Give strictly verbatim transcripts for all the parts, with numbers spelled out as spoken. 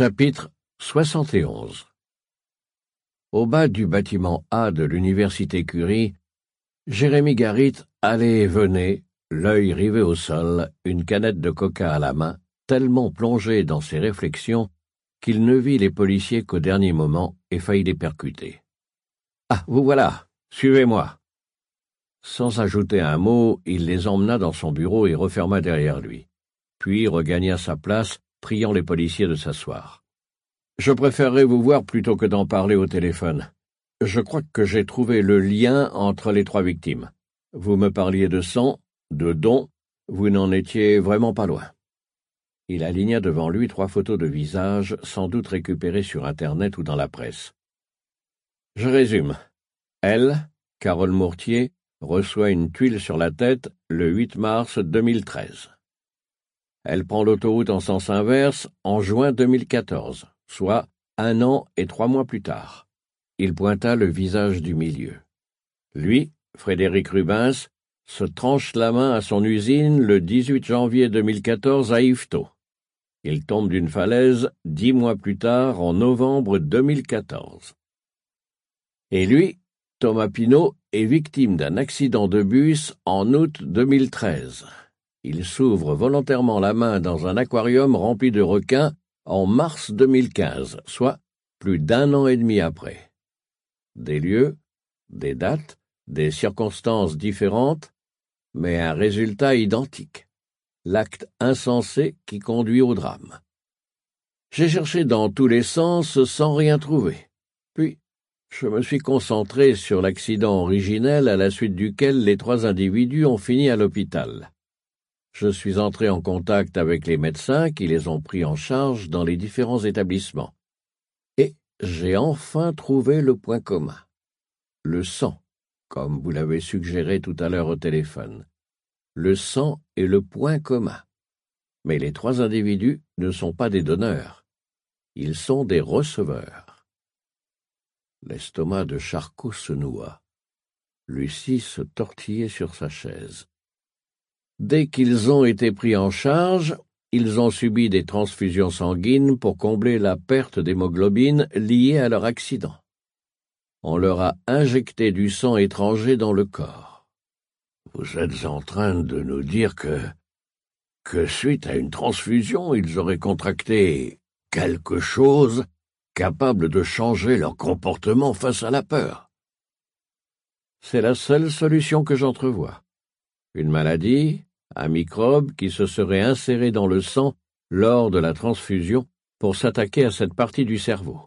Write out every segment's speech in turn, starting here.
Chapitre soixante et onze. Au bas du bâtiment A de l'université Curie, Jérémy Garit allait et venait, l'œil rivé au sol, une canette de coca à la main, tellement plongé dans ses réflexions qu'il ne vit les policiers qu'au dernier moment et faillit les percuter. « Ah, vous voilà, suivez-moi !» Sans ajouter un mot, il les emmena dans son bureau et referma derrière lui, puis regagna sa place, priant les policiers de s'asseoir. « Je préférerais vous voir plutôt que d'en parler au téléphone. Je crois que j'ai trouvé le lien entre les trois victimes. Vous me parliez de sang, de dons, vous n'en étiez vraiment pas loin. » Il aligna devant lui trois photos de visage, sans doute récupérées sur Internet ou dans la presse. Je résume. Elle, Carole Mourtier, reçoit une tuile sur la tête le huit mars deux mille treize. Elle prend l'autoroute en sens inverse en juin deux mille quatorze, soit un an et trois mois plus tard. Il pointa le visage du milieu. Lui, Frédéric Rubens, se tranche la main à son usine le dix-huit janvier deux mille quatorze à Yvetot. Il tombe d'une falaise dix mois plus tard, en novembre deux mille quatorze. Et lui, Thomas Pinault, est victime d'un accident de bus en août deux mille treize. Il s'ouvre volontairement la main dans un aquarium rempli de requins en mars deux mille quinze, soit plus d'un an et demi après. Des lieux, des dates, des circonstances différentes, mais un résultat identique. L'acte insensé qui conduit au drame. J'ai cherché dans tous les sens sans rien trouver. Puis, je me suis concentré sur l'accident originel à la suite duquel les trois individus ont fini à l'hôpital. Je suis entré en contact avec les médecins qui les ont pris en charge dans les différents établissements. Et j'ai enfin trouvé le point commun. Le sang, comme vous l'avez suggéré tout à l'heure au téléphone. Le sang est le point commun. Mais les trois individus ne sont pas des donneurs. Ils sont des receveurs. L'estomac de Charcot se noua. Lucie se tortillait sur sa chaise. Dès qu'ils ont été pris en charge, ils ont subi des transfusions sanguines pour combler la perte d'hémoglobine liée à leur accident. On leur a injecté du sang étranger dans le corps. Vous êtes en train de nous dire que, que suite à une transfusion, ils auraient contracté quelque chose capable de changer leur comportement face à la peur. C'est la seule solution que j'entrevois. Une maladie, un microbe qui se serait inséré dans le sang lors de la transfusion pour s'attaquer à cette partie du cerveau.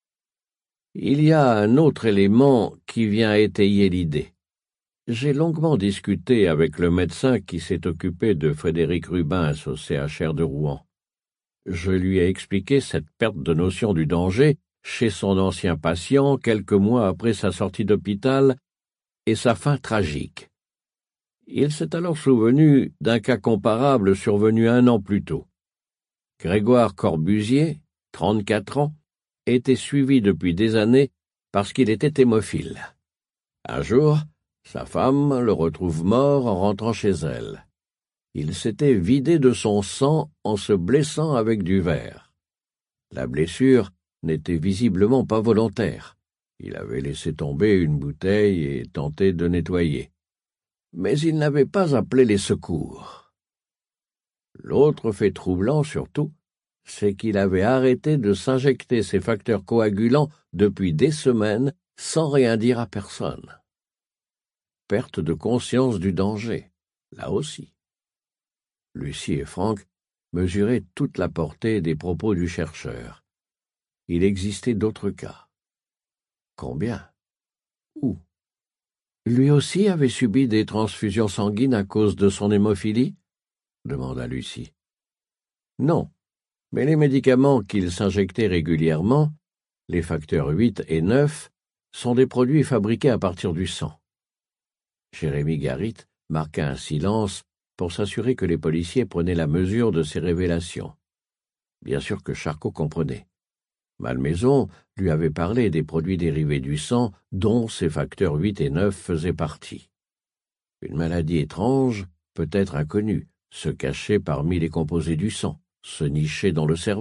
Il y a un autre élément qui vient étayer l'idée. J'ai longuement discuté avec le médecin qui s'est occupé de Frédéric Rubens au C H R de Rouen. Je lui ai expliqué cette perte de notion du danger chez son ancien patient quelques mois après sa sortie d'hôpital et sa fin tragique. Il s'est alors souvenu d'un cas comparable survenu un an plus tôt. Grégoire Corbusier, trente-quatre ans, était suivi depuis des années parce qu'il était hémophile. Un jour, sa femme le retrouve mort en rentrant chez elle. Il s'était vidé de son sang en se blessant avec du verre. La blessure n'était visiblement pas volontaire. Il avait laissé tomber une bouteille et tenté de nettoyer. Mais il n'avait pas appelé les secours. L'autre fait troublant, surtout, c'est qu'il avait arrêté de s'injecter ces facteurs coagulants depuis des semaines sans rien dire à personne. Perte de conscience du danger, là aussi. Lucie et Franck mesuraient toute la portée des propos du chercheur. Il existait d'autres cas. Combien? Où? Lui aussi avait subi des transfusions sanguines à cause de son hémophilie? Demanda Lucie. Non, mais les médicaments qu'il s'injectait régulièrement, les facteurs huit et neuf, sont des produits fabriqués à partir du sang. Jérémy Garit marqua un silence pour s'assurer que les policiers prenaient la mesure de ces révélations. Bien sûr que Charcot comprenait. Malmaison lui avait parlé des produits dérivés du sang dont ces facteurs huit et neuf faisaient partie. Une maladie étrange, peut-être inconnue, se cachait parmi les composés du sang, se nichait dans le cerveau,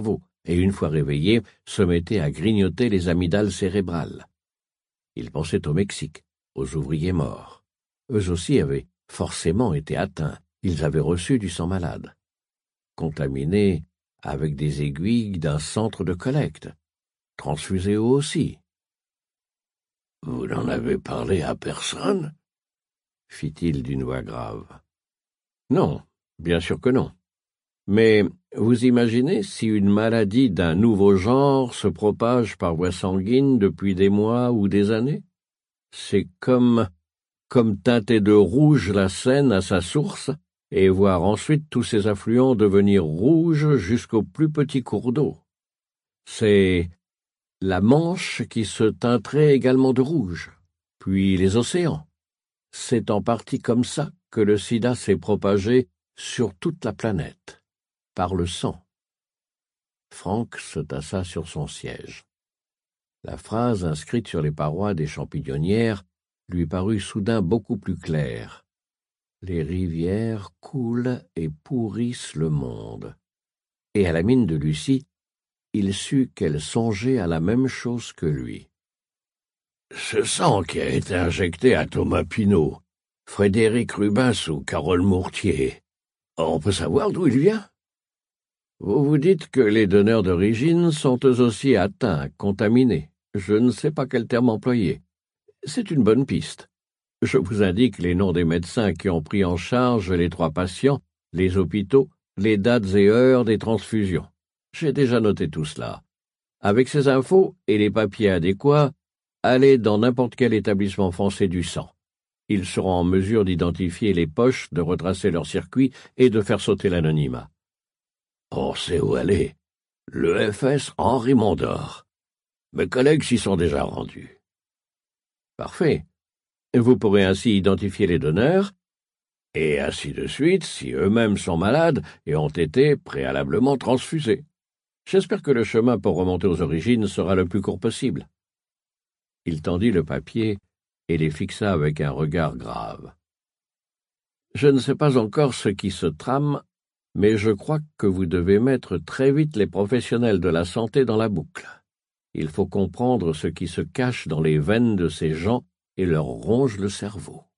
et une fois réveillé, se mettait à grignoter les amygdales cérébrales. Il pensait au Mexique, aux ouvriers morts. Eux aussi avaient forcément été atteints, ils avaient reçu du sang malade. Contaminés avec des aiguilles d'un centre de collecte, transfusés eux aussi. « Vous n'en avez parlé à personne ?» fit-il d'une voix grave. « Non, bien sûr que non. Mais vous imaginez si une maladie d'un nouveau genre se propage par voie sanguine depuis des mois ou des années? C'est comme, comme teinter de rouge la Seine à sa source et voir ensuite tous ses affluents devenir rouges jusqu'au plus petit cours d'eau. C'est la Manche qui se teinterait également de rouge, puis les océans. C'est en partie comme ça que le sida s'est propagé sur toute la planète, par le sang. » Franck se tassa sur son siège. La phrase inscrite sur les parois des champignonnières lui parut soudain beaucoup plus claire. Les rivières coulent et pourrissent le monde. Et à la mine de Lucie, il sut qu'elle songeait à la même chose que lui. « Ce sang qui a été injecté à Thomas Pinault, Frédéric Rubens ou Carole Mourtier, on peut savoir d'où il vient? Vous vous dites que les donneurs d'origine sont eux aussi atteints, contaminés. Je ne sais pas quel terme employer. C'est une bonne piste. Je vous indique les noms des médecins qui ont pris en charge les trois patients, les hôpitaux, les dates et heures des transfusions. J'ai déjà noté tout cela. Avec ces infos et les papiers adéquats, allez dans n'importe quel établissement français du sang. Ils seront en mesure d'identifier les poches, de retracer leur circuit et de faire sauter l'anonymat. On sait où aller. Le F S Henri Mondor. Mes collègues s'y sont déjà rendus. Parfait. Vous pourrez ainsi identifier les donneurs, et ainsi de suite si eux-mêmes sont malades et ont été préalablement transfusés. J'espère que le chemin pour remonter aux origines sera le plus court possible. Il tendit le papier et les fixa avec un regard grave. Je ne sais pas encore ce qui se trame, mais je crois que vous devez mettre très vite les professionnels de la santé dans la boucle. Il faut comprendre ce qui se cache dans les veines de ces gens et leur ronge le cerveau.